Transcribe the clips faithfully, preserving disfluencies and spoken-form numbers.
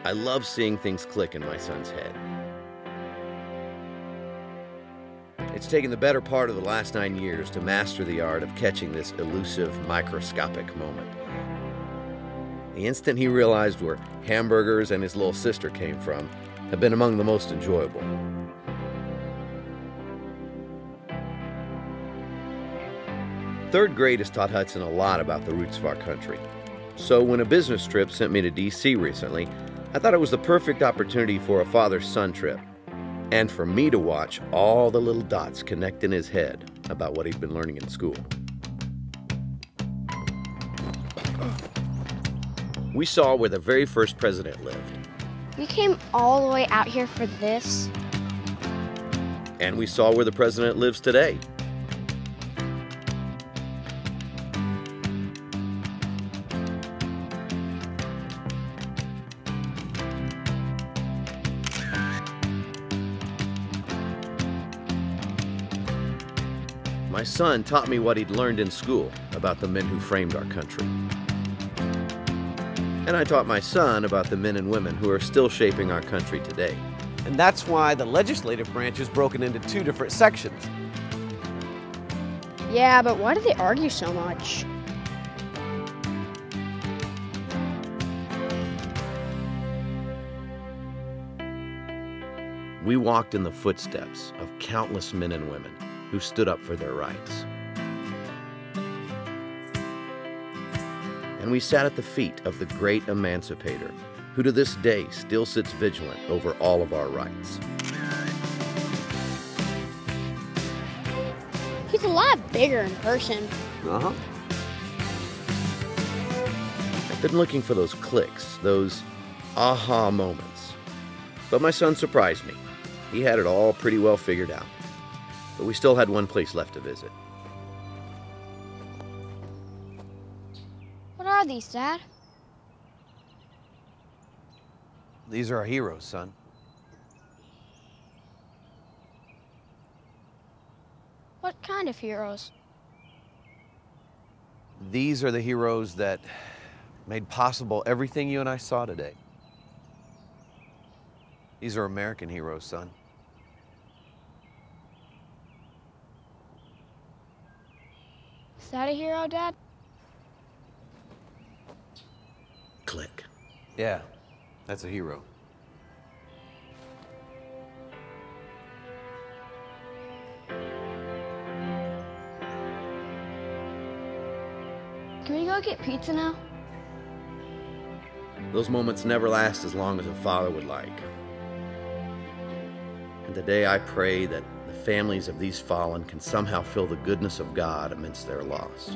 I love seeing things click in my son's head. It's taken the better part of the last nine years to master the art of catching this elusive, microscopic moment. The instant he realized where hamburgers and his little sister came from have been among the most enjoyable. Third grade has taught Hudson a lot about the roots of our country. So when a business trip sent me to D C recently, I thought it was the perfect opportunity for a father-son trip, and for me to watch all the little dots connect in his head about what he'd been learning in school. We saw where the very first president lived. We came all the way out here for this. And we saw where the president lives today. My son taught me what he'd learned in school about the men who framed our country. And I taught my son about the men and women who are still shaping our country today. And that's why the legislative branch is broken into two different sections. Yeah, but why do they argue so much? We walked in the footsteps of countless men and women who stood up for their rights. And we sat at the feet of the great emancipator, who to this day still sits vigilant over all of our rights. He's a lot bigger in person. Uh-huh. I've been looking for those clicks, those aha moments. But my son surprised me. He had it all pretty well figured out. But we still had one place left to visit. What are these, Dad? These are our heroes, son. What kind of heroes? These are the heroes that made possible everything you and I saw today. These are American heroes, son. Is that a hero, Dad? Click. Yeah, that's a hero. Can we go get pizza now? Those moments never last as long as a father would like. And today I pray that the families of these fallen can somehow feel the goodness of God amidst their loss.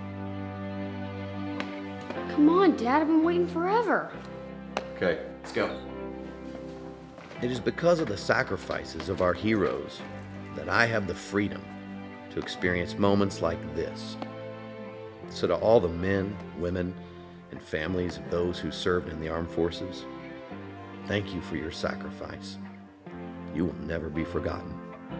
Come on, Dad, I've been waiting forever. Okay, let's go. It is because of the sacrifices of our heroes that I have the freedom to experience moments like this. So to all the men, women, and families of those who served in the armed forces, thank you for your sacrifice. You will never be forgotten.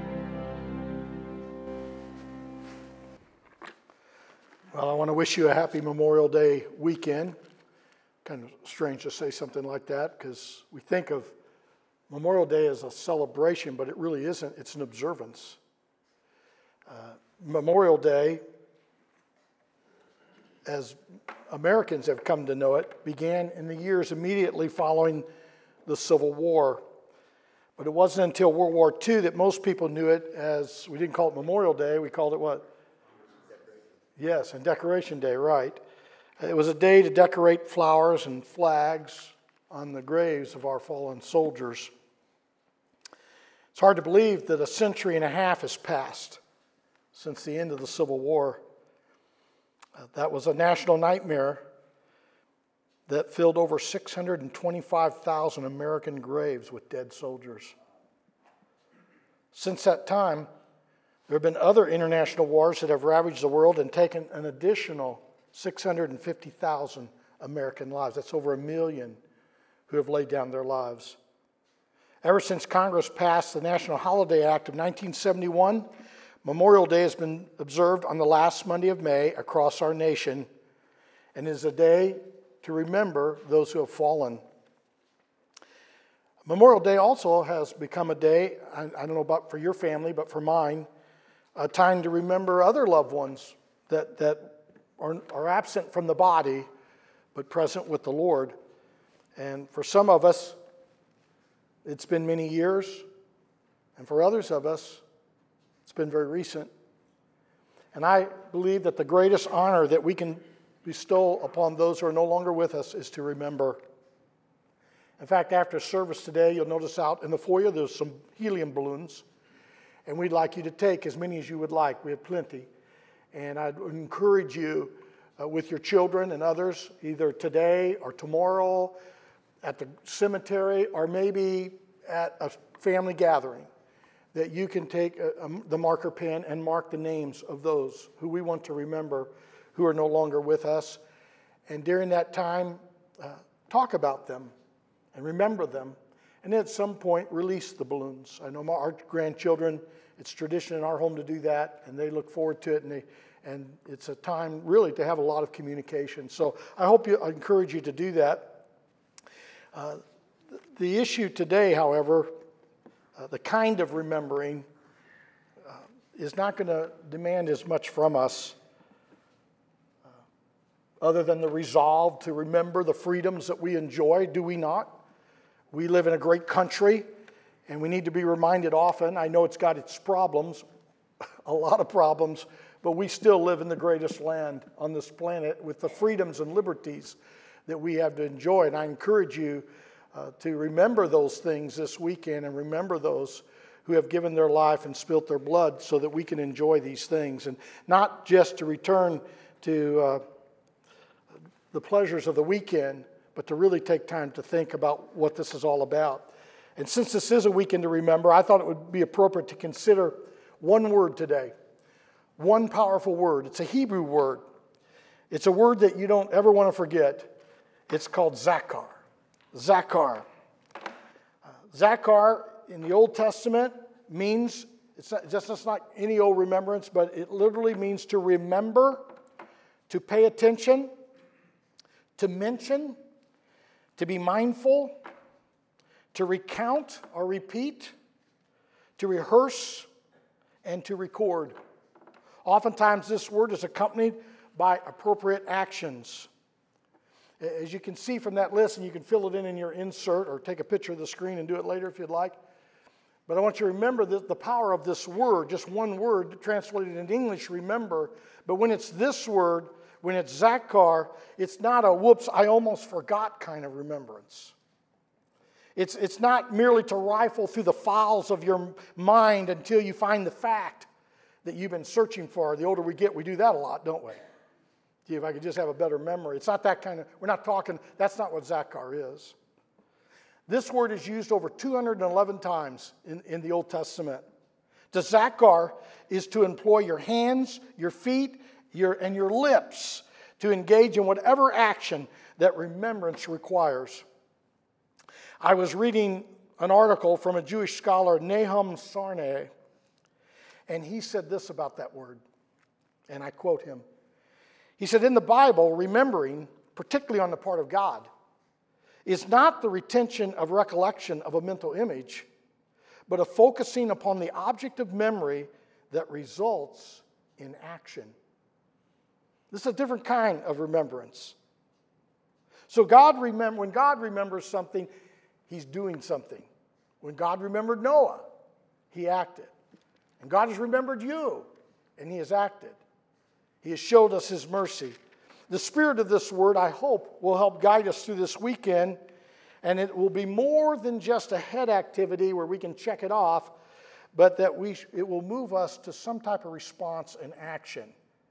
Well, I want to wish you a happy Memorial Day weekend. Kind of strange to say something like that because we think of Memorial Day as a celebration, but it really isn't. It's an observance. Uh, Memorial Day, as Americans have come to know it, began in the years immediately following the Civil War. But it wasn't until World War Two that most people knew it as, we didn't call it Memorial Day, we called it what? Yes, and Decoration Day, right. It was a day to decorate flowers and flags on the graves of our fallen soldiers. It's hard to believe that a century and a half has passed since the end of the Civil War. Uh, that was a national nightmare that filled over six hundred twenty-five thousand American graves with dead soldiers. Since that time, there have been other international wars that have ravaged the world and taken an additional six hundred fifty thousand American lives. That's over a million who have laid down their lives. Ever since Congress passed the National Holiday Act of nineteen seventy-one, Memorial Day has been observed on the last Monday of May across our nation and is a day to remember those who have fallen. Memorial Day also has become a day, I, I don't know about for your family, but for mine, a time to remember other loved ones that, that are, are absent from the body, but present with the Lord. And for some of us, it's been many years, and for others of us, it's been very recent. And I believe that the greatest honor that we can bestow upon those who are no longer with us is to remember. In fact, after service today, you'll notice out in the foyer there's some helium balloons, and we'd like you to take as many as you would like. We have plenty. And I'd encourage you uh, with your children and others, either today or tomorrow, at the cemetery, or maybe at a family gathering, that you can take a, a, the marker pen and mark the names of those who we want to remember who are no longer with us. And during that time, uh, talk about them and remember them. And at some point, release the balloons. I know my, our grandchildren, it's tradition in our home to do that, and they look forward to it, and, they, and it's a time really to have a lot of communication. So I hope you, I encourage you to do that. Uh, the issue today, however, uh, the kind of remembering uh, is not going to demand as much from us uh, other than the resolve to remember the freedoms that we enjoy, do we not? We live in a great country, and we need to be reminded often. I know it's got its problems, a lot of problems, but we still live in the greatest land on this planet with the freedoms and liberties that we have to enjoy. And I encourage you uh, to remember those things this weekend and remember those who have given their life and spilt their blood so that we can enjoy these things. And not just to return to uh, the pleasures of the weekend, but to really take time to think about what this is all about. And since this is a weekend to remember, I thought it would be appropriate to consider one word today, one powerful word. It's a Hebrew word. It's a word that you don't ever want to forget. It's called Zakar. Zakar. Uh, Zakar in the Old Testament means, it's not, just it's not any old remembrance, but it literally means to remember, to pay attention, to mention, to be mindful, to recount or repeat, to rehearse, and to record. Oftentimes this word is accompanied by appropriate actions. As you can see from that list, and you can fill it in in your insert or take a picture of the screen and do it later if you'd like. But I want you to remember the, the power of this word, just one word translated into English, remember. But when it's this word, when it's Zakar, it's not a whoops, I almost forgot kind of remembrance. It's, it's not merely to rifle through the files of your mind until you find the fact that you've been searching for. The older we get, we do that a lot, don't we? Gee, if I could just have a better memory. It's not that kind of, we're not talking, that's not what Zakar is. This word is used over two hundred eleven times in, in the Old Testament. To Zakar is to employ your hands, your feet, your, and your lips to engage in whatever action that remembrance requires. I was reading an article from a Jewish scholar, Nahum Sarney, and he said this about that word, and I quote him. He said, in the Bible, remembering, particularly on the part of God, is not the retention of recollection of a mental image, but a focusing upon the object of memory that results in action. This is a different kind of remembrance. So God remember, when God remembers something, He's doing something. When God remembered Noah, He acted. And God has remembered you, and He has acted. He has showed us His mercy. The spirit of this word, I hope, will help guide us through this weekend, and it will be more than just a head activity where we can check it off, but that we it will move us to some type of response and action.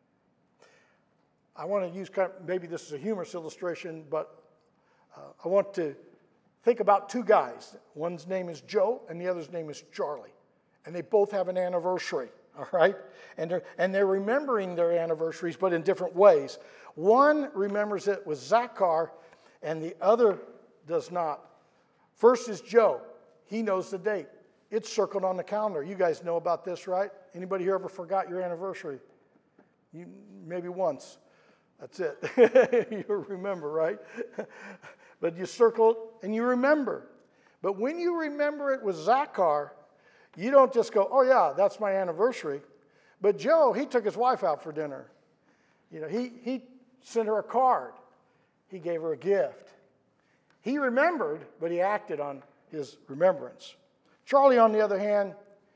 I want to use, kind of, maybe this is a humorous illustration, but uh, I want to think about two guys. One's name is Joe, and the other's name is Charlie. And they both have an anniversary, all right? And they're, and they're remembering their anniversaries, but in different ways. One remembers it with Zakar, and the other does not. First is Joe. He knows the date. It's circled on the calendar. You guys know about this, right? Anybody here ever forgot your anniversary? You, maybe once. That's it. You remember, right? But you circle and you remember. But when you remember it with Zachar, you don't just go, oh yeah, that's my anniversary. But Joe, he took his wife out for dinner. You know, he, he sent her a card. He gave her a gift. He remembered, but he acted on his remembrance. Charlie, on the other hand,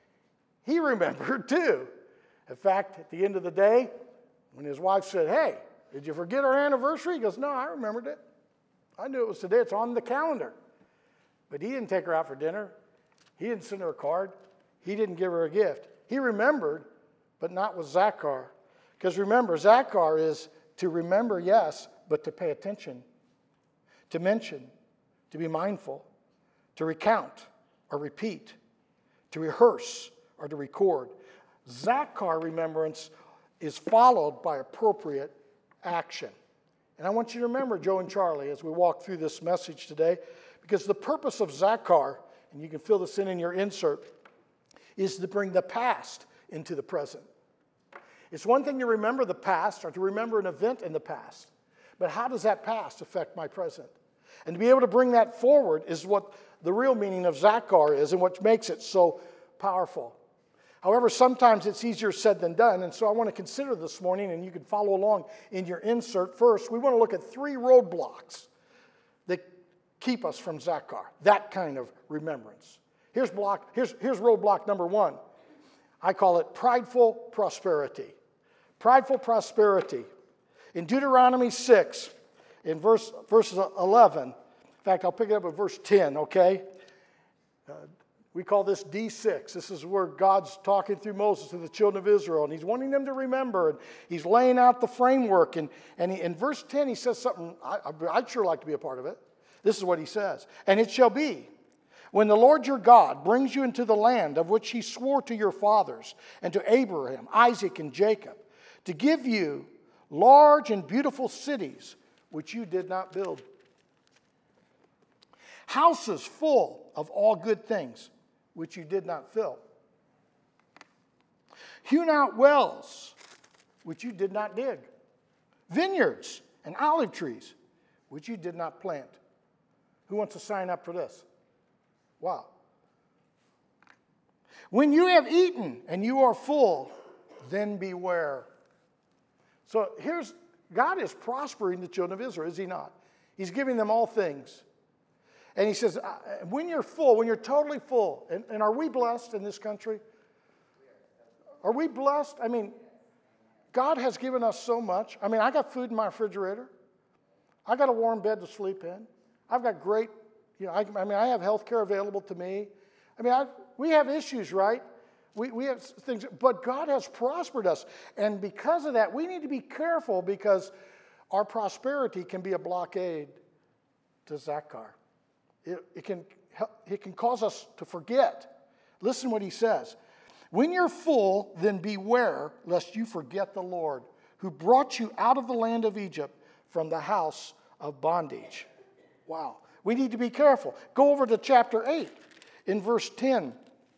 he remembered too. In fact, at the end of the day, when his wife said, hey, did you forget our anniversary? He goes, no, I remembered it. I knew it was today. It's on the calendar. But he didn't take her out for dinner. He didn't send her a card. He didn't give her a gift. He remembered, but not with Zachar. Because remember, Zachar is to remember, yes, but to pay attention, to mention, to be mindful, to recount or repeat, to rehearse or to record. Zachar remembrance is followed by appropriate action. And I want you to remember Joe and Charlie as we walk through this message today, because the purpose of Zachar, and you can fill this in in your insert, is to bring the past into the present. It's one thing to remember the past or to remember an event in the past, but how does that past affect my present? And to be able to bring that forward is what the real meaning of Zachar is and what makes it so powerful. However, sometimes it's easier said than done, and so I want to consider this morning, and you can follow along in your insert first. We want to look at three roadblocks that keep us from Zachar, that kind of remembrance. Here's block. Here's, here's roadblock number one. I call it prideful prosperity. Prideful prosperity. In Deuteronomy six, in verse verses eleven, in fact, I'll pick it up at verse ten, okay? Uh, we call this D six. This is where God's talking through Moses to the children of Israel, and he's wanting them to remember, and he's laying out the framework. And, and he, in verse ten, he says something, I, I'd sure like to be a part of it. This is what he says. And it shall be, when the Lord your God brings you into the land of which he swore to your fathers and to Abraham, Isaac, and Jacob, to give you large and beautiful cities which you did not build, houses full of all good things which you did not fill, hewn out wells which you did not dig, vineyards and olive trees which you did not plant. Who wants to sign up for this? Wow. When you have eaten and you are full, then beware. So here's, God is prospering the children of Israel, is he not? He's giving them all things. And he says, when you're full, when you're totally full, and, and are we blessed in this country? Are we blessed? I mean, God has given us so much. I mean, I got food in my refrigerator. I got a warm bed to sleep in. I've got great, you know, I, I mean, I have health care available to me. I mean, I, we have issues, right? We, we have things, but God has prospered us. And because of that, we need to be careful because our prosperity can be a blockade to Zachar. It, it, can, it can cause us to forget. Listen what he says. When you're full, then beware lest you forget the Lord who brought you out of the land of Egypt from the house of bondage. Wow. We need to be careful. Go over to chapter eight in verse ten.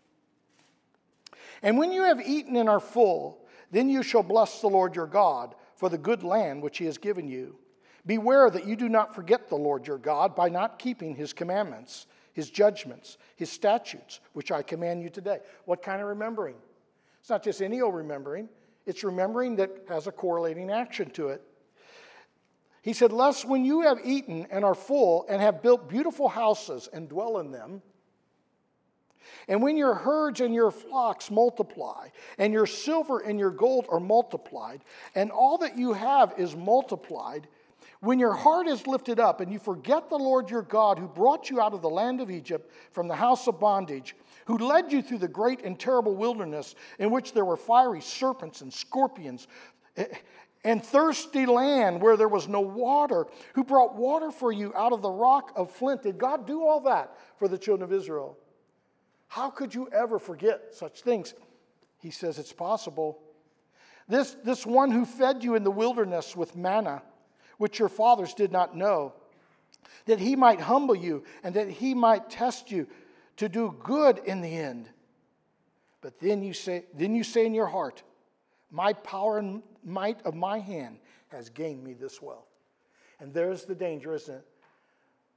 And when you have eaten and are full, then you shall bless the Lord your God for the good land which he has given you. Beware that you do not forget the Lord your God by not keeping his commandments, his judgments, his statutes, which I command you today. What kind of remembering? It's not just any old remembering. It's remembering that has a correlating action to it. He said, lest when you have eaten and are full and have built beautiful houses and dwell in them, and when your herds and your flocks multiply, and your silver and your gold are multiplied, and all that you have is multiplied, when your heart is lifted up and you forget the Lord your God who brought you out of the land of Egypt from the house of bondage, who led you through the great and terrible wilderness in which there were fiery serpents and scorpions, and thirsty land where there was no water, who brought water for you out of the rock of flint. Did God do all that for the children of Israel? How could you ever forget such things? He says it's possible. This, this one who fed you in the wilderness with manna, which your fathers did not know, that he might humble you and that he might test you to do good in the end. But then you say, then you say in your heart, my power and might of my hand has gained me this wealth. And there's the danger, isn't it?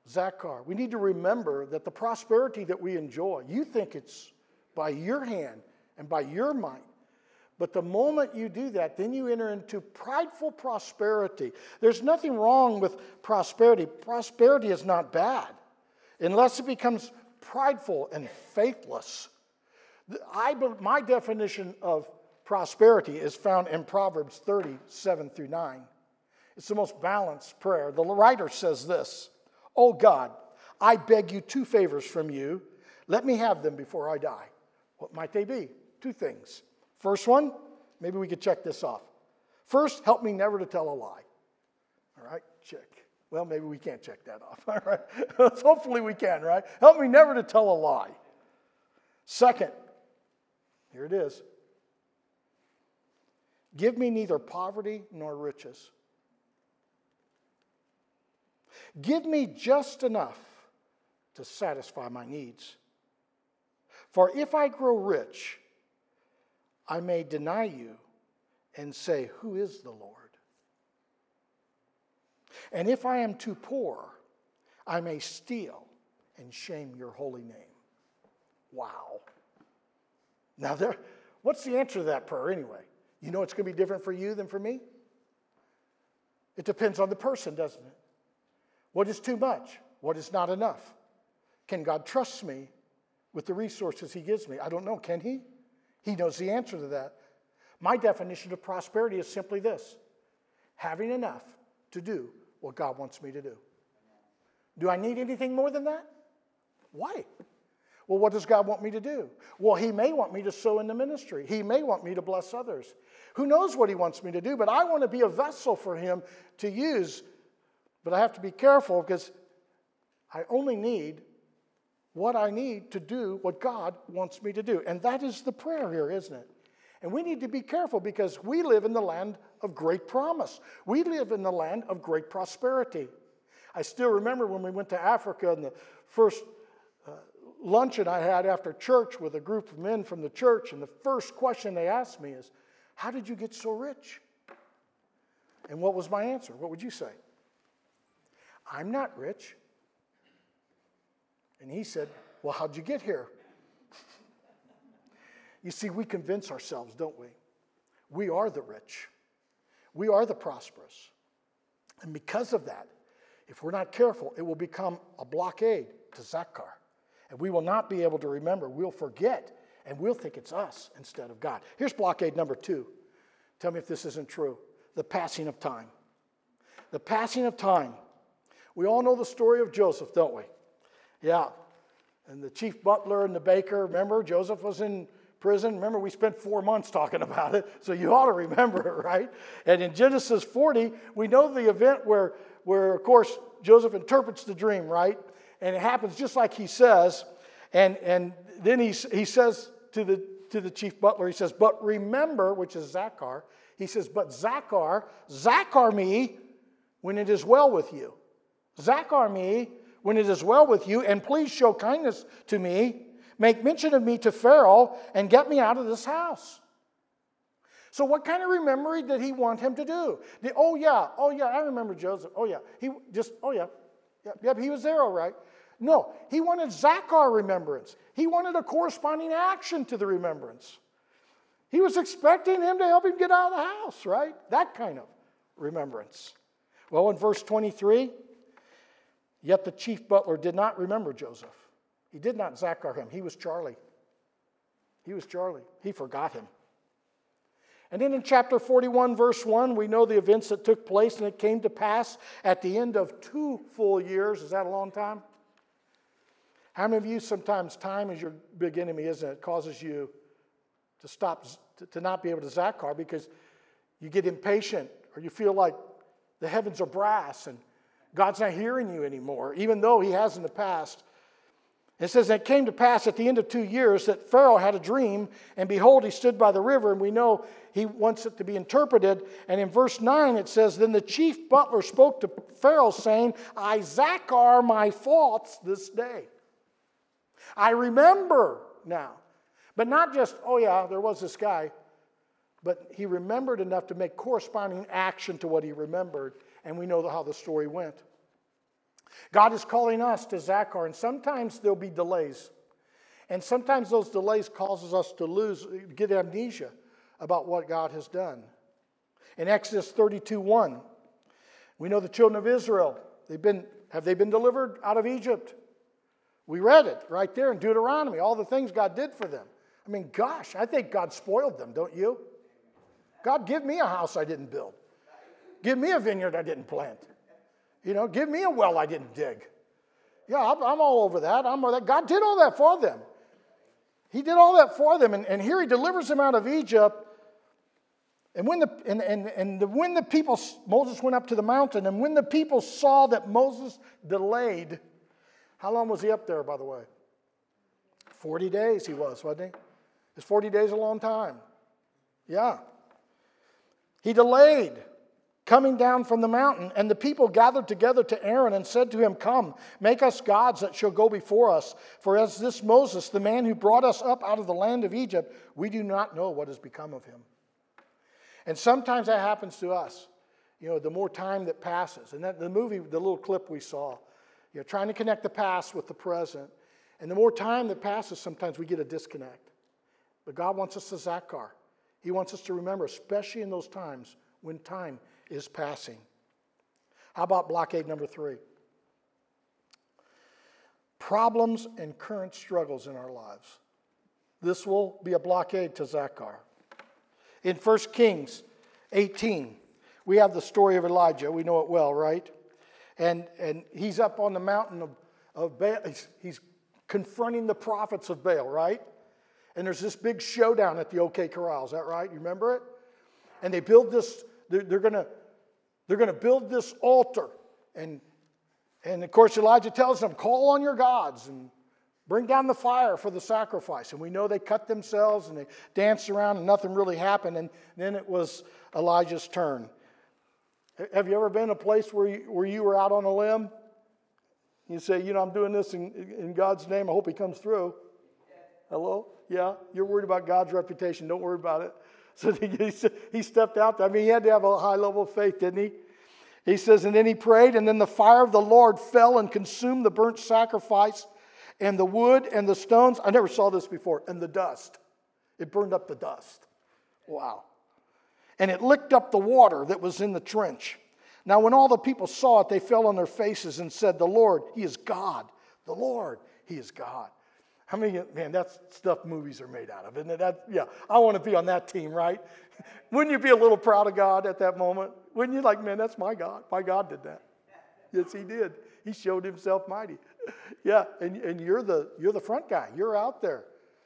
Zachar. We need to remember that the prosperity that we enjoy, you think it's by your hand and by your might. But the moment you do that, then you enter into prideful prosperity. There's nothing wrong with prosperity. Prosperity is not bad unless it becomes prideful and faithless. I, my definition of prosperity is found in Proverbs thirty, seven through nine. It's the most balanced prayer. The writer says this, "Oh God, I beg you two favors from you. Let me have them before I die." What might they be? Two things. First one, maybe we could check this off. First, help me never to tell a lie. All right, check. Well, maybe we can't check that off. All right, hopefully we can, right? Help me never to tell a lie. Second, here it is. Give me neither poverty nor riches. Give me just enough to satisfy my needs. For if I grow rich, I may deny you and say, who is the Lord? And if I am too poor, I may steal and shame your holy name. Wow. Now, there, what's the answer to that prayer anyway? You know it's going to be different for you than for me? It depends on the person, doesn't it? What is too much? What is not enough? Can God trust me with the resources he gives me? I don't know. Can he? He knows the answer to that. My definition of prosperity is simply this: having enough to do what God wants me to do. Do I need anything more than that? Why? Well, what does God want me to do? Well, he may want me to sow in the ministry. He may want me to bless others. Who knows what he wants me to do, but I want to be a vessel for him to use. But I have to be careful because I only need what I need to do what God wants me to do. And that is the prayer here, isn't it? And we need to be careful because we live in the land of great promise. We live in the land of great prosperity. I still remember when we went to Africa and the first uh, luncheon I had after church with a group of men from the church, and the first question they asked me is, how did you get so rich? And what was my answer? What would you say? I'm not rich. And he said, well, how'd you get here? You see, we convince ourselves, don't we? We are the rich. We are the prosperous. And because of that, if we're not careful, it will become a blockade to Zachar. And we will not be able to remember. We'll forget, and we'll think it's us instead of God. Here's blockade number two. Tell me if this isn't true. The passing of time. The passing of time. We all know the story of Joseph, don't we? Yeah. And the chief butler and the baker, remember, Joseph was in prison. Remember, we spent four months talking about it, so you ought to remember it, right? And in Genesis forty, we know the event where, where, of course, Joseph interprets the dream, right? And it happens just like he says. And, and then he, he says to the, to the chief butler, he says, but remember, which is Zachar, he says, but Zachar, Zachar me when it is well with you. Zachar me when it is well with you, and please show kindness to me. Make mention of me to Pharaoh and get me out of this house. So what kind of remembering did he want him to do? The, oh, yeah, oh, yeah, I remember Joseph. Oh, yeah, he just, oh, yeah, yeah, yeah, he was there, all right. No, he wanted Zachar remembrance. He wanted a corresponding action to the remembrance. He was expecting him to help him get out of the house, right? That kind of remembrance. Well, in verse twenty-three, yet the chief butler did not remember Joseph. He did not Zachar him. He was Charlie. He was Charlie. He forgot him. And then in chapter forty-one, verse one, we know the events that took place, and it came to pass at the end of two full years. Is that a long time? How many of you, sometimes time is your big enemy, isn't it? It causes you to stop, to not be able to Zachar because you get impatient or you feel like the heavens are brass and God's not hearing you anymore, even though he has in the past. It says, and it came to pass at the end of two years that Pharaoh had a dream, and behold, he stood by the river, and we know he wants it to be interpreted. And in verse nine it says, then the chief butler spoke to Pharaoh, saying, I Zachar my faults this day. I remember now. But not just, oh yeah, there was this guy, but he remembered enough to make corresponding action to what he remembered, and we know how the story went. God is calling us to Zachar, and sometimes there'll be delays. And sometimes those delays causes us to lose, get amnesia about what God has done. In Exodus thirty-two one, we know the children of Israel, they've been, have they been delivered out of Egypt? We read it right there in Deuteronomy, all the things God did for them. I mean, gosh, I think God spoiled them, don't you? God, give me a house I didn't build. Give me a vineyard I didn't plant. You know, give me a well I didn't dig. Yeah, I'm, I'm all over that. I'm all that. God did all that for them. He did all that for them, and, and here he delivers them out of Egypt. And when the and, and, and the, when the people, Moses went up to the mountain, and when the people saw that Moses delayed, how long was he up there, by the way? forty days he was, wasn't he? Is forty days a long time? Yeah. He delayed coming down from the mountain, and the people gathered together to Aaron and said to him, "Come, make us gods that shall go before us. For as this Moses, the man who brought us up out of the land of Egypt, we do not know what has become of him." And sometimes that happens to us. You know, the more time that passes. And that the movie, the little clip we saw, you know, trying to connect the past with the present. And the more time that passes, sometimes we get a disconnect. But God wants us to Zachar. He wants us to remember, especially in those times when time is passing. How about blockade number three? Problems and current struggles in our lives. This will be a blockade to Zachar. In First Kings eighteen, we have the story of Elijah. We know it well, right? And, and he's up on the mountain of, of Baal. He's, he's confronting the prophets of Baal, right? And there's this big showdown at the OK Corral. Is that right? You remember it? And they build this, they're, they're going to they're going to build this altar. And, and, of course, Elijah tells them, call on your gods and bring down the fire for the sacrifice. And we know they cut themselves and they danced around and nothing really happened. And then it was Elijah's turn. Have you ever been in a place where you, where you were out on a limb? You say, you know, I'm doing this in, in God's name. I hope he comes through. Hello? Yeah? You're worried about God's reputation. Don't worry about it. So he, he stepped out there. I mean, he had to have a high level of faith, didn't he? He says, and then he prayed, and then the fire of the Lord fell and consumed the burnt sacrifice and the wood and the stones. I never saw this before. And the dust. It burned up the dust. Wow. And it licked up the water that was in the trench. Now, when all the people saw it, they fell on their faces and said, the Lord, he is God. The Lord, he is God. How many, man, that's stuff movies are made out of, isn't it? That, yeah, I want to be on that team, right? Wouldn't you be a little proud of God at that moment? Wouldn't you like, man, that's my God. My God did that. Yes, he did. He showed himself mighty. Yeah, and, and you're the you're the front guy. You're out there.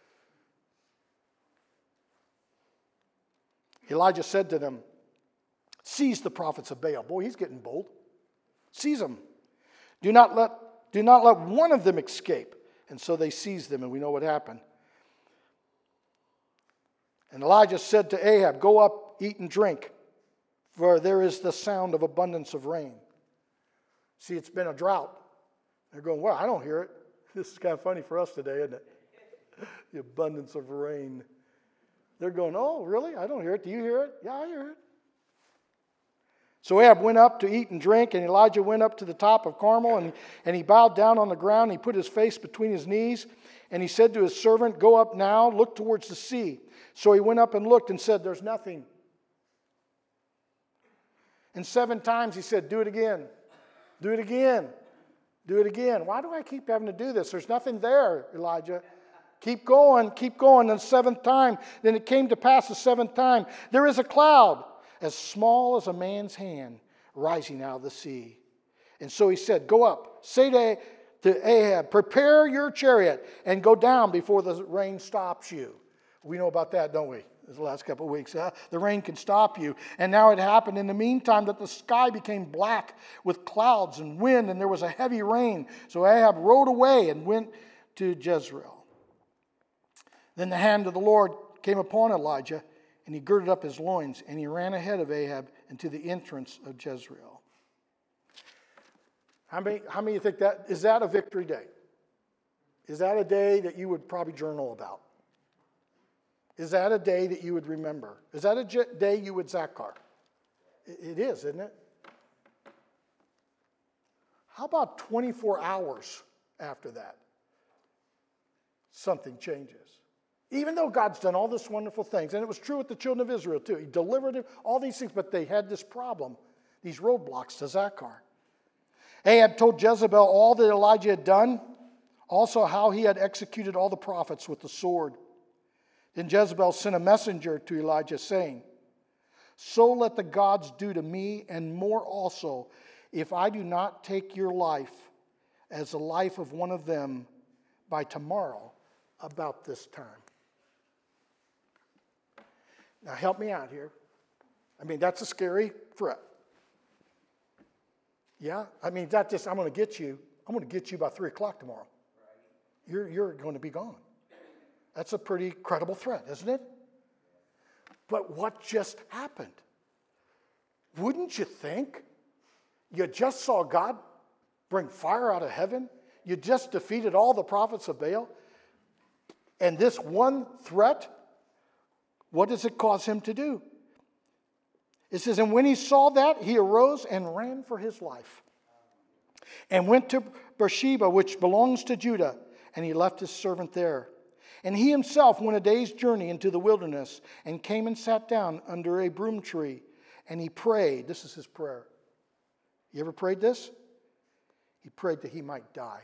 Elijah said to them, seize the prophets of Baal. Boy, he's getting bold. Seize them. Do not let, do not let one of them escape. And so they seized them, and we know what happened. And Elijah said to Ahab, go up, eat and drink, for there is the sound of abundance of rain. See, it's been a drought. They're going, well, I don't hear it. This is kind of funny for us today, isn't it? The abundance of rain. They're going, oh, really? I don't hear it. Do you hear it? Yeah, I hear it. So Ahab went up to eat and drink, and Elijah went up to the top of Carmel, and, and he bowed down on the ground. He put his face between his knees, and he said to his servant, go up now, look towards the sea. So he went up and looked and said, there's nothing. And seven times he said, do it again. Do it again. Do it again. Why do I keep having to do this? There's nothing there, Elijah. Keep going, keep going. And the seventh time, then it came to pass the seventh time, there is a cloud as small as a man's hand rising out of the sea. And so he said, go up, say to, to Ahab, prepare your chariot and go down before the rain stops you. We know about that, don't we? The last couple of weeks. Huh? The rain can stop you. And now it happened in the meantime that the sky became black with clouds and wind, and there was a heavy rain. So Ahab rode away and went to Jezreel. Then the hand of the Lord came upon Elijah, and he girded up his loins, and he ran ahead of Ahab into the entrance of Jezreel. How many, how many think that, is that a victory day? Is that a day that you would probably journal about? Is that a day that you would remember? Is that a day you would Zachar? It is, isn't it? How about twenty-four hours after that? Something changes. Even though God's done all these wonderful things, and it was true with the children of Israel too. He delivered them, all these things, but they had this problem, these roadblocks to Zachar. Ahab told Jezebel all that Elijah had done, also how he had executed all the prophets with the sword. Then Jezebel sent a messenger to Elijah saying, so let the gods do to me and more also, if I do not take your life as the life of one of them by tomorrow about this time. Now help me out here. I mean, that's a scary threat. Yeah? I mean, that just, I'm going to get you, I'm going to get you by three o'clock tomorrow. You're, you're going to be gone. That's a pretty credible threat, isn't it? But what just happened? Wouldn't you think? You just saw God bring fire out of heaven. You just defeated all the prophets of Baal. And this one threat, what does it cause him to do? It says, and when he saw that, he arose and ran for his life and went to Beersheba, which belongs to Judah, and he left his servant there. And he himself went a day's journey into the wilderness and came and sat down under a broom tree. And he prayed. This is his prayer. You ever prayed this? He prayed that he might die.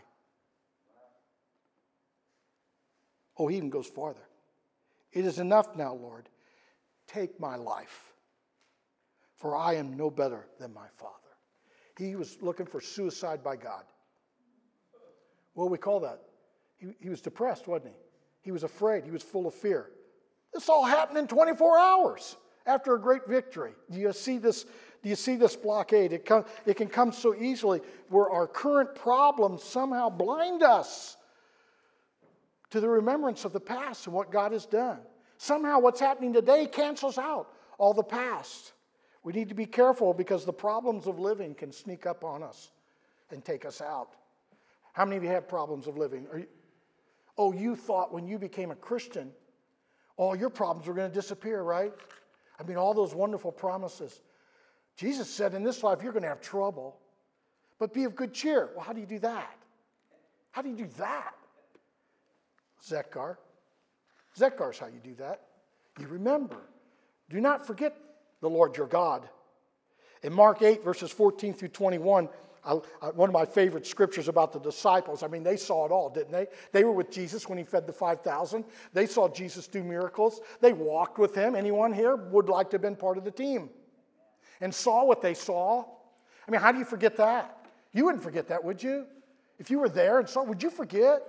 Oh, he even goes farther. It is enough now, Lord. Take my life, for I am no better than my father. He was looking for suicide by God. What do we call that? He, he was depressed, wasn't he? He was afraid. He was full of fear. This all happened in twenty-four hours after a great victory. Do you see this? Do you see this blockade? It, come, it can come so easily where our current problems somehow blind us to the remembrance of the past and what God has done. Somehow what's happening today cancels out all the past. We need to be careful because the problems of living can sneak up on us and take us out. How many of you have problems of living? Are you, oh, you thought when you became a Christian, all your problems were going to disappear, right? I mean, all those wonderful promises. Jesus said in this life, you're going to have trouble, but be of good cheer. Well, how do you do that? How do you do that? Zechar. Zechar's how you do that. You remember. Do not forget the Lord your God. In Mark eight, verses fourteen through twenty-one, I, I, one of my favorite scriptures about the disciples. I mean, they saw it all, didn't they? They were with Jesus when he fed the five thousand. They saw Jesus do miracles. They walked with him. Anyone here would like to have been part of the team and saw what they saw? I mean, how do you forget that? You wouldn't forget that, would you? If you were there and saw, would you forget?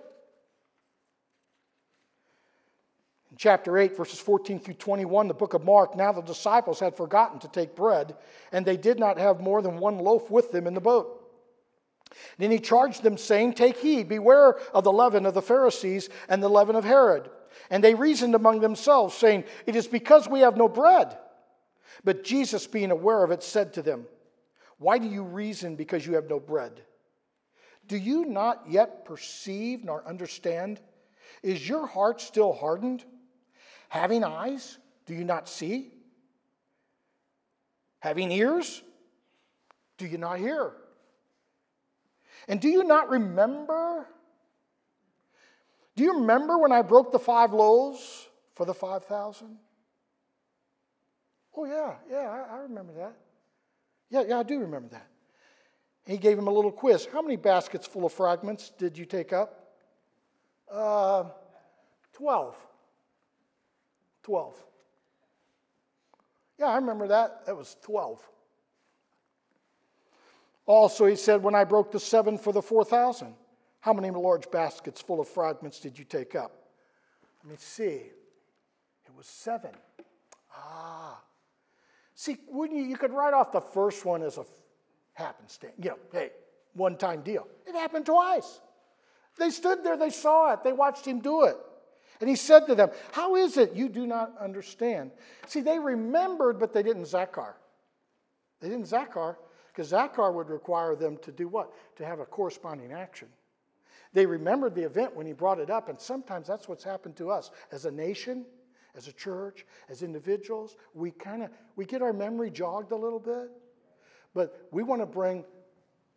In chapter eight, verses fourteen through twenty-one, the book of Mark, now the disciples had forgotten to take bread, and they did not have more than one loaf with them in the boat. Then he charged them, saying, take heed, beware of the leaven of the Pharisees and the leaven of Herod. And they reasoned among themselves, saying, it is because we have no bread. But Jesus, being aware of it, said to them, why do you reason because you have no bread? Do you not yet perceive nor understand? Is your heart still hardened? Having eyes, do you not see? Having ears, do you not hear? And do you not remember? Do you remember when I broke the five loaves for the five thousand? Oh, yeah, yeah, I, I remember that. Yeah, yeah, I do remember that. And he gave him a little quiz. How many baskets full of fragments did you take up? Uh, twelve. Twelve. Yeah, I remember that. That was twelve. Also, he said, when I broke the seven for the four thousand, how many large baskets full of fragments did you take up? Let me see. It was seven. Ah. See, wouldn't you, you could write off the first one as a happenstance. You know, hey, one-time deal. It happened twice. They stood there, they saw it, they watched him do it. And he said to them, how is it you do not understand? See, they remembered, but they didn't Zachar. They didn't Zachar, because Zachar would require them to do what? To have a corresponding action. They remembered the event when he brought it up, and sometimes that's what's happened to us as a nation, as a church, as individuals. We kind of, we get our memory jogged a little bit, but we want to bring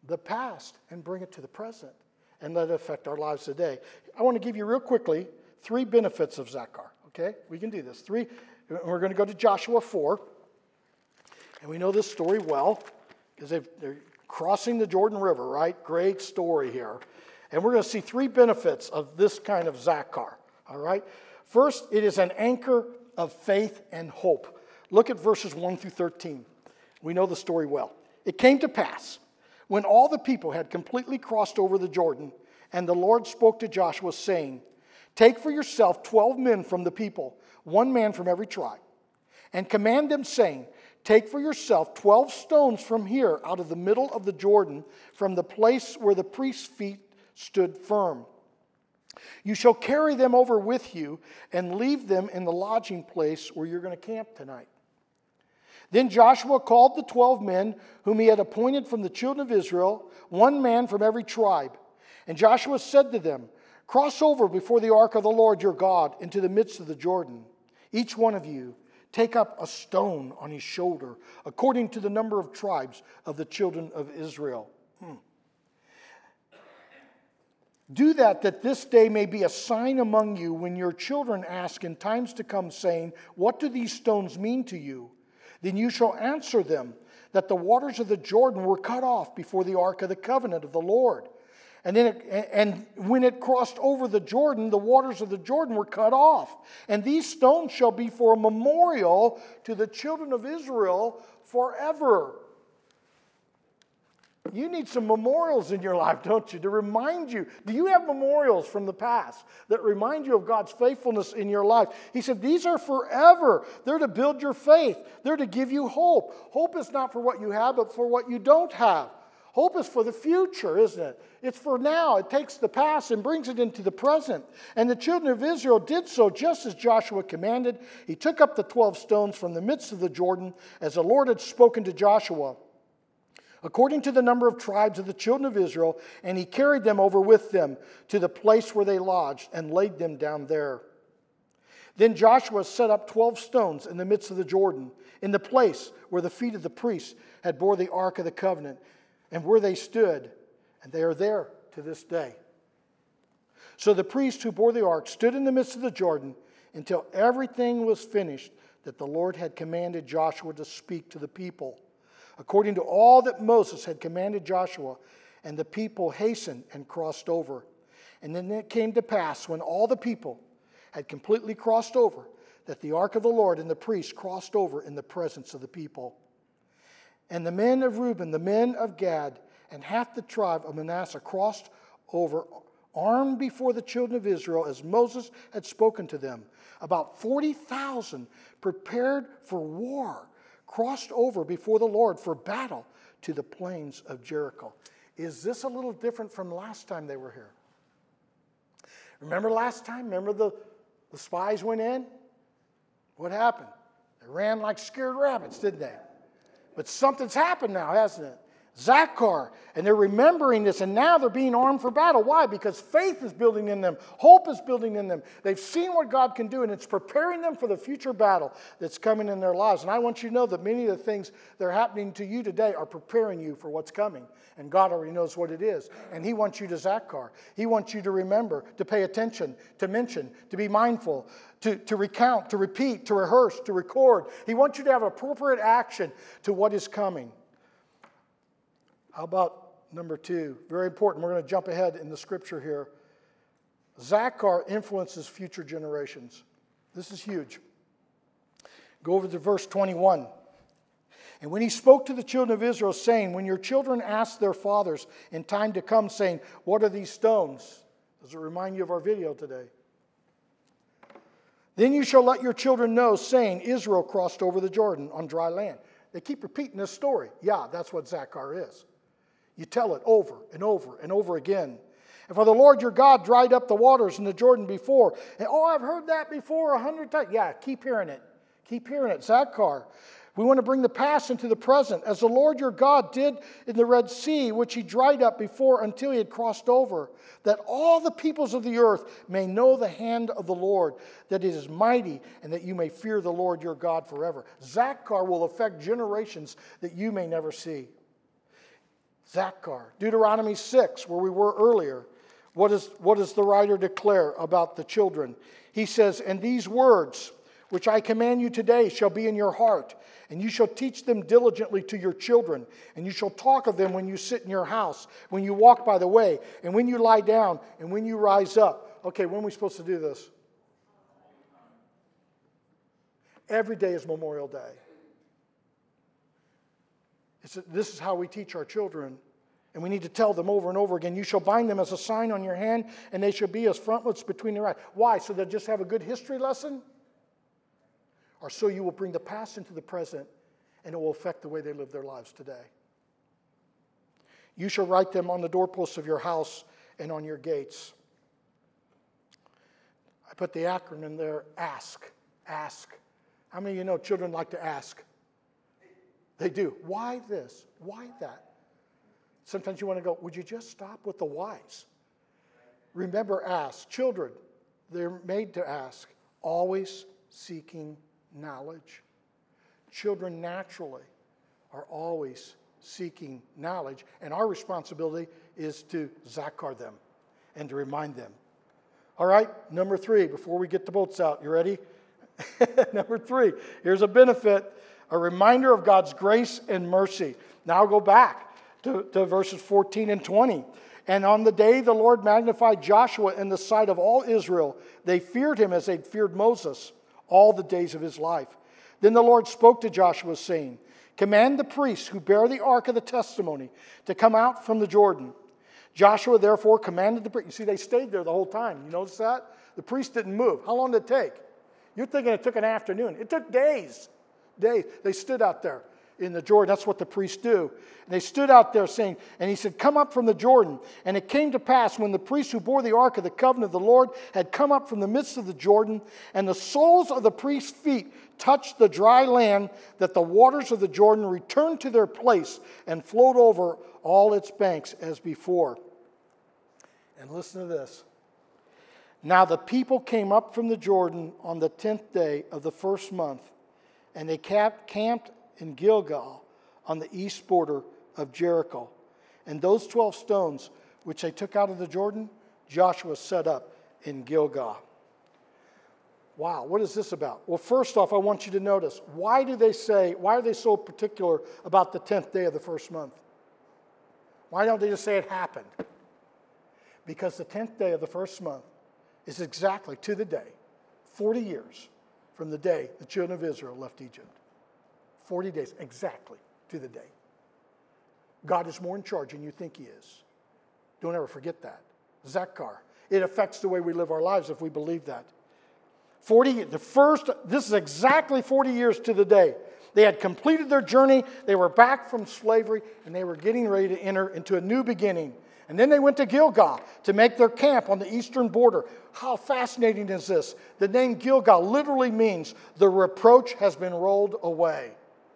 the past and bring it to the present and let it affect our lives today. I want to give you real quickly three benefits of Zachar, okay? We can do this. Three, we're going to go to Joshua four, and we know this story well because they're crossing the Jordan River, right? Great story here. And we're going to see three benefits of this kind of Zachar, all right? First, it is an anchor of faith and hope. Look at verses one through thirteen. We know the story well. It came to pass, when all the people had completely crossed over the Jordan, and the Lord spoke to Joshua, saying, take for yourself twelve men from the people, one man from every tribe, and command them, saying, take for yourself twelve stones from here out of the middle of the Jordan, from the place where the priest's feet stood firm. You shall carry them over with you and leave them in the lodging place where you're going to camp tonight. Then Joshua called the twelve men whom he had appointed from the children of Israel, one man from every tribe. And Joshua said to them, cross over before the ark of the Lord your God into the midst of the Jordan. Each one of you take up a stone on his shoulder, according to the number of tribes of the children of Israel. Hmm. Do that, that this day may be a sign among you when your children ask in times to come, saying, what do these stones mean to you? Then you shall answer them, that the waters of the Jordan were cut off before the ark of the covenant of the Lord. And then, it, and when it crossed over the Jordan, the waters of the Jordan were cut off. And these stones shall be for a memorial to the children of Israel forever. You need some memorials in your life, don't you, to remind you. Do you have memorials from the past that remind you of God's faithfulness in your life? He said, these are forever. They're to build your faith. They're to give you hope. Hope is not for what you have, but for what you don't have. Hope is for the future, isn't it? It's for now. It takes the past and brings it into the present. And the children of Israel did so just as Joshua commanded. He took up the twelve stones from the midst of the Jordan, as the Lord had spoken to Joshua, according to the number of tribes of the children of Israel, and he carried them over with them to the place where they lodged and laid them down there. Then Joshua set up twelve stones in the midst of the Jordan, in the place where the feet of the priests had bore the ark of the covenant, and where they stood, and they are there to this day. So the priests who bore the ark stood in the midst of the Jordan until everything was finished that the Lord had commanded Joshua to speak to the people, according to all that Moses had commanded Joshua. And the people hastened and crossed over. And then it came to pass, when all the people had completely crossed over, that the ark of the Lord and the priests crossed over in the presence of the people. And the men of Reuben, the men of Gad, and half the tribe of Manasseh crossed over, armed before the children of Israel, as Moses had spoken to them. About forty thousand prepared for war crossed over before the Lord for battle to the plains of Jericho. Is this a little different from last time they were here? Remember last time? Remember the, the spies went in? What happened? They ran like scared rabbits, didn't they? But something's happened now, hasn't it? Zachar, and they're remembering this, and now they're being armed for battle. Why? Because faith is building in them. Hope is building in them. They've seen what God can do, and it's preparing them for the future battle that's coming in their lives. And I want you to know that many of the things that are happening to you today are preparing you for what's coming. And God already knows what it is. And He wants you to Zachar. He wants you to remember, to pay attention, to mention, to be mindful, to, to recount, to repeat, to rehearse, to record. He wants you to have appropriate action to what is coming. How about number two? Very important. We're going to jump ahead in the scripture here. Zachar influences future generations. This is huge. Go over to verse twenty-one. And when he spoke to the children of Israel, saying, when your children ask their fathers in time to come, saying, what are these stones? Does it remind you of our video today? Then you shall let your children know, saying, Israel crossed over the Jordan on dry land. They keep repeating this story. Yeah, that's what Zachar is. You tell it over and over and over again. And for the Lord your God dried up the waters in the Jordan before. And oh, I've heard that before a hundred times. Yeah, keep hearing it. Keep hearing it. Zachar. We want to bring the past into the present, as the Lord your God did in the Red Sea, which He dried up before until He had crossed over, that all the peoples of the earth may know the hand of the Lord, that it is mighty, and that you may fear the Lord your God forever. Zachar will affect generations that you may never see. Zakar. Deuteronomy six, where we were earlier. What, is, what does the writer declare about the children? He says, and these words which I command you today shall be in your heart, and you shall teach them diligently to your children, and you shall talk of them when you sit in your house, when you walk by the way, and when you lie down, and when you rise up. Okay, when are we supposed to do this? Every day is Memorial Day. It's, this is how we teach our children. And we need to tell them over and over again, you shall bind them as a sign on your hand, and they shall be as frontlets between your eyes. Why? So they'll just have a good history lesson? Or so you will bring the past into the present, and it will affect the way they live their lives today. You shall write them on the doorposts of your house and on your gates. I put the acronym there, ASK. Ask. How many of you know children like to ask? They do. Why this? Why that? Sometimes you want to go, would you just stop with the whys? Remember, ask. Children, they're made to ask, always seeking knowledge. Children naturally are always seeking knowledge, and our responsibility is to zakar them and to remind them. All right, number three, before we get the boats out, you ready? Number three, here's a benefit, a reminder of God's grace and mercy. Now I'll go back to, to verses fourteen and twenty. And on the day the Lord magnified Joshua in the sight of all Israel, they feared him as they'd feared Moses all the days of his life. Then the Lord spoke to Joshua, saying, command the priests who bear the ark of the testimony to come out from the Jordan. Joshua therefore commanded the priests. You see, they stayed there the whole time. You notice that? The priests didn't move. How long did it take? You're thinking it took an afternoon. It took days. Days. They stood out there in the Jordan. That's what the priests do. And they stood out there saying, and he said, come up from the Jordan. And it came to pass when the priests who bore the ark of the covenant of the Lord had come up from the midst of the Jordan, and the soles of the priests' feet touched the dry land, that the waters of the Jordan returned to their place and flowed over all its banks as before. And listen to this. Now the people came up from the Jordan on the tenth day of the first month, and they camped in Gilgal on the east border of Jericho. And those twelve stones which they took out of the Jordan, Joshua set up in Gilgal. Wow, what is this about? Well, first off, I want you to notice, why do they say, why are they so particular about the tenth day of the first month? Why don't they just say it happened? Because the tenth day of the first month is exactly to the day, forty years from the day the children of Israel left Egypt. forty days, exactly to the day. God is more in charge than you think he is. Don't ever forget that. Zakar. It affects the way we live our lives if we believe that. forty, the first, this is exactly forty years to the day. They had completed their journey, they were back from slavery, and they were getting ready to enter into a new beginning. And then they went to Gilgal to make their camp on the eastern border. How fascinating is this? The name Gilgal literally means the reproach has been rolled away.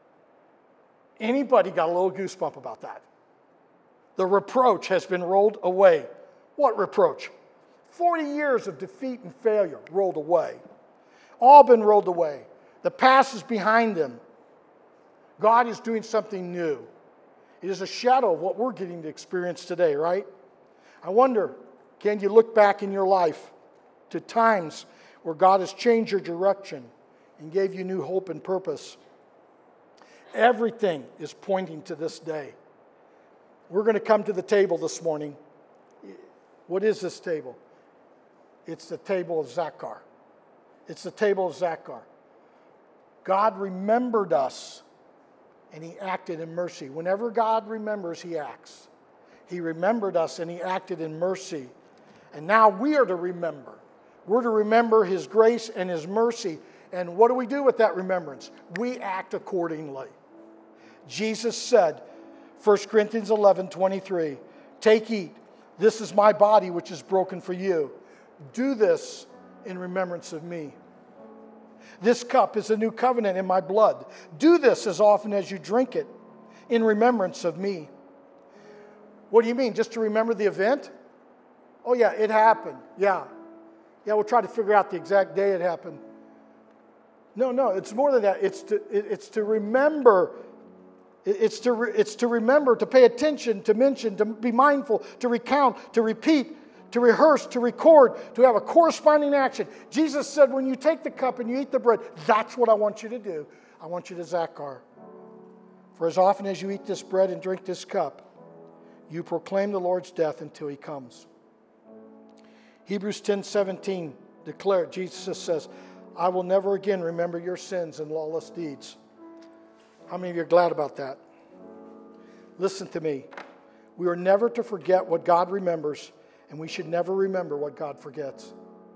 Anybody got a little goosebump about that? The reproach has been rolled away. What reproach? forty years of defeat and failure rolled away. All been rolled away. The past is behind them. God is doing something new. It is a shadow of what we're getting to experience today, right? I wonder, can you look back in your life to times where God has changed your direction and gave you new hope and purpose? Everything is pointing to this day. We're going to come to the table this morning. What is this table? It's the table of Zakar. It's the table of Zakar. God remembered us, and he acted in mercy. Whenever God remembers, he acts. He remembered us, and he acted in mercy. And now we are to remember. We're to remember his grace and his mercy. And what do we do with that remembrance? We act accordingly. Jesus said, First Corinthians eleven twenty-three, take, eat. This is my body, which is broken for you. Do this in remembrance of me. This cup is a new covenant in my blood. Do this as often as you drink it in remembrance of me. What do you mean? Just to remember the event? Oh yeah, it happened. Yeah. Yeah, we'll try to figure out the exact day it happened. No, no, it's more than that. It's to, it, it's to remember. It's to, re, it's to remember, to pay attention, to mention, to be mindful, to recount, to repeat, to rehearse, to record, to have a corresponding action. Jesus said, when you take the cup and you eat the bread, that's what I want you to do. I want you to Zachar. For as often as you eat this bread and drink this cup, you proclaim the Lord's death until he comes. Hebrews ten seventeen declare, Jesus says, I will never again remember your sins and lawless deeds. How many of you are glad about that? Listen to me. We are never to forget what God remembers, and we should never remember what God forgets.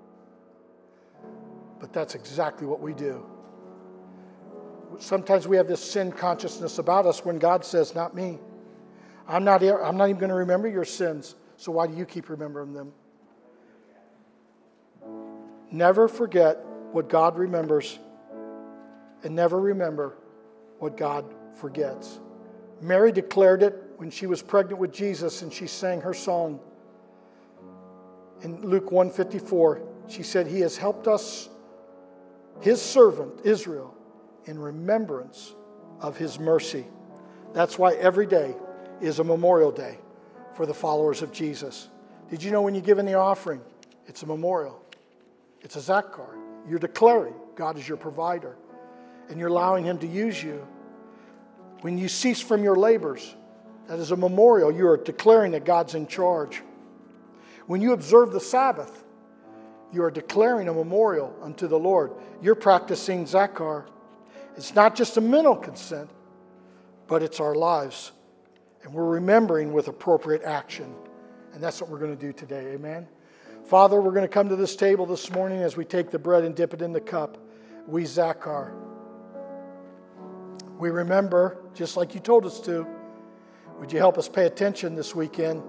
But that's exactly what we do. Sometimes we have this sin consciousness about us when God says, not me. I'm not, I'm not even going to remember your sins, so why do you keep remembering them? Never forget what God remembers, and never remember what God forgets. Mary declared it when she was pregnant with Jesus and she sang her song. In Luke one fifty-four, she said, he has helped us, his servant Israel, in remembrance of his mercy. That's why every day is a memorial day for the followers of Jesus. Did you know when you give in the offering, it's a memorial? It's a Zachar. You're declaring God is your provider, and you're allowing him to use you. When you cease from your labors, that is a memorial. You are declaring that God's in charge. When you observe the Sabbath, you are declaring a memorial unto the Lord. You're practicing Zachar. It's not just a mental consent, but it's our lives. And we're remembering with appropriate action. And that's what we're going to do today. Amen. Father, we're going to come to this table this morning as we take the bread and dip it in the cup. We Zachar. We remember, just like you told us to. Would you help us pay attention this weekend?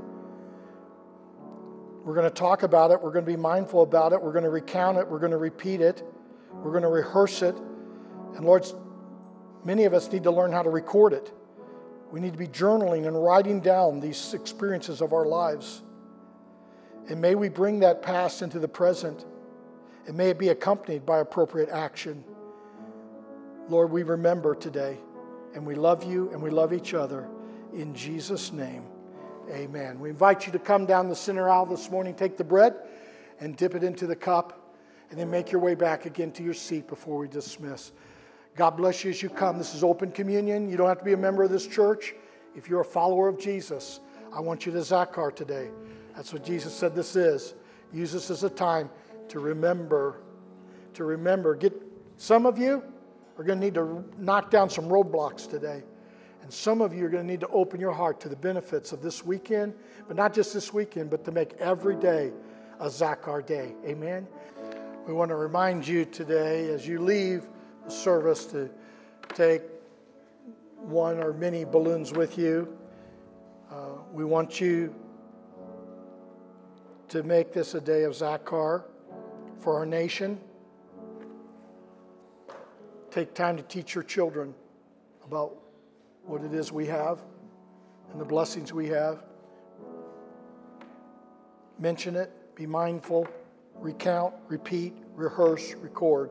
We're going to talk about it. We're going to be mindful about it. We're going to recount it. We're going to repeat it. We're going to rehearse it. And Lord, many of us need to learn how to record it. We need to be journaling and writing down these experiences of our lives. And may we bring that past into the present. And may it be accompanied by appropriate action. Lord, we remember today. And we love you and we love each other. In Jesus' name, amen. We invite you to come down the center aisle this morning, take the bread and dip it into the cup. And then make your way back again to your seat before we dismiss. God bless you as you come. This is open communion. You don't have to be a member of this church. If you're a follower of Jesus, I want you to Zachar today. That's what Jesus said this is. Use this as a time to remember. To remember. Get some of you are going to need to knock down some roadblocks today. And some of you are going to need to open your heart to the benefits of this weekend. But not just this weekend, but to make every day a Zachar day. Amen? We want to remind you today as you leave the service to take one or many balloons with you. Uh, we want you to make this a day of Zachar for our nation. Take time to teach your children about what it is we have and the blessings we have. Mention it, be mindful, recount, repeat, rehearse, record.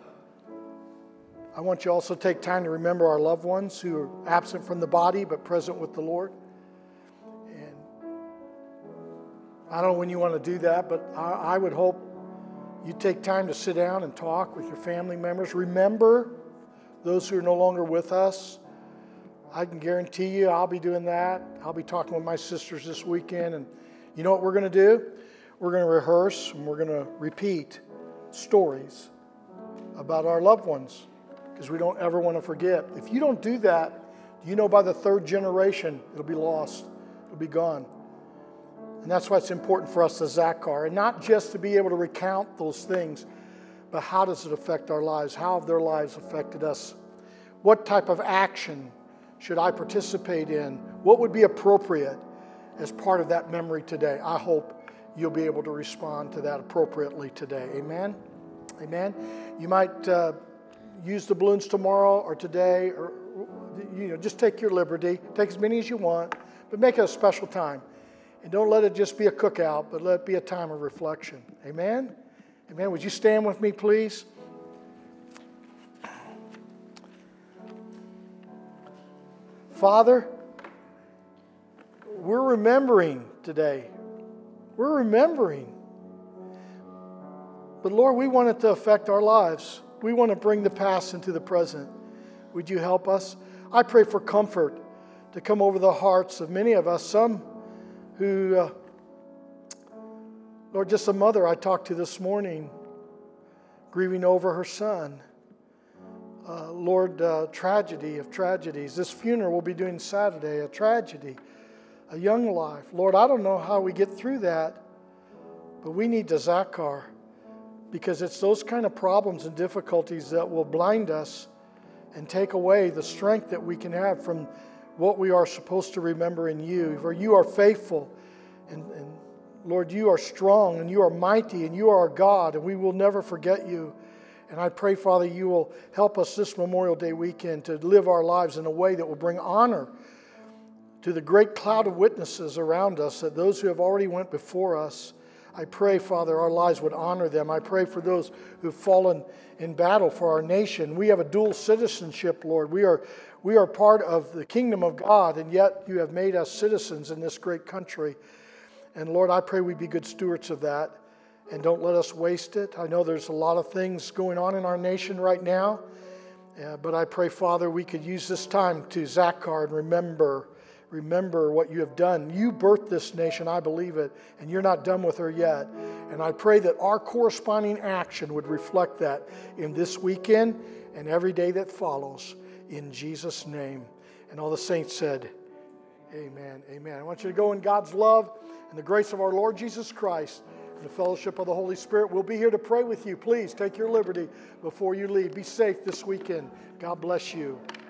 I want you also to take time to remember our loved ones who are absent from the body but present with the Lord. And I don't know when you want to do that, but I, I would hope you take time to sit down and talk with your family members. Remember those who are no longer with us. I can guarantee you I'll be doing that. I'll be talking with my sisters this weekend. And you know what we're going to do? We're going to rehearse and we're going to repeat stories about our loved ones because we don't ever want to forget. If you don't do that, you know by the third generation it'll be lost. It'll be gone. And that's why it's important for us to Zachar. And not just to be able to recount those things, but how does it affect our lives? How have their lives affected us? What type of action should I participate in? What would be appropriate as part of that memory today? I hope you'll be able to respond to that appropriately today. Amen? Amen? You might uh, use the balloons tomorrow or today, or you know, just take your liberty. Take as many as you want, but make it a special time. And don't let it just be a cookout, but let it be a time of reflection. Amen? Amen. Would you stand with me, please? Father, we're remembering today. We're remembering. But Lord, we want it to affect our lives. We want to bring the past into the present. Would you help us? I pray for comfort to come over the hearts of many of us. Some who, uh, Lord, just a mother I talked to this morning, grieving over her son. Uh, Lord, uh, tragedy of tragedies. This funeral we'll be doing Saturday, a tragedy, a young life. Lord, I don't know how we get through that, but we need to Zakar, because it's those kind of problems and difficulties that will blind us and take away the strength that we can have from what we are supposed to remember in you. For you are faithful, and, and Lord, you are strong, and you are mighty, and you are our God, and we will never forget you. And I pray, Father, you will help us this Memorial Day weekend to live our lives in a way that will bring honor to the great cloud of witnesses around us, that those who have already went before us, I pray, Father, our lives would honor them. I pray for those who've fallen in battle for our nation. We have a dual citizenship, Lord. We are, we are part of the kingdom of God, and yet you have made us citizens in this great country. And Lord, I pray we be good stewards of that, and don't let us waste it. I know there's a lot of things going on in our nation right now, uh, but I pray, Father, we could use this time to Zakar and remember Remember what you have done. You birthed this nation, I believe it, and you're not done with her yet. And I pray that our corresponding action would reflect that in this weekend and every day that follows. In Jesus' name. And all the saints said, amen, amen. I want you to go in God's love and the grace of our Lord Jesus Christ and the fellowship of the Holy Spirit. We'll be here to pray with you. Please take your liberty before you leave. Be safe this weekend. God bless you.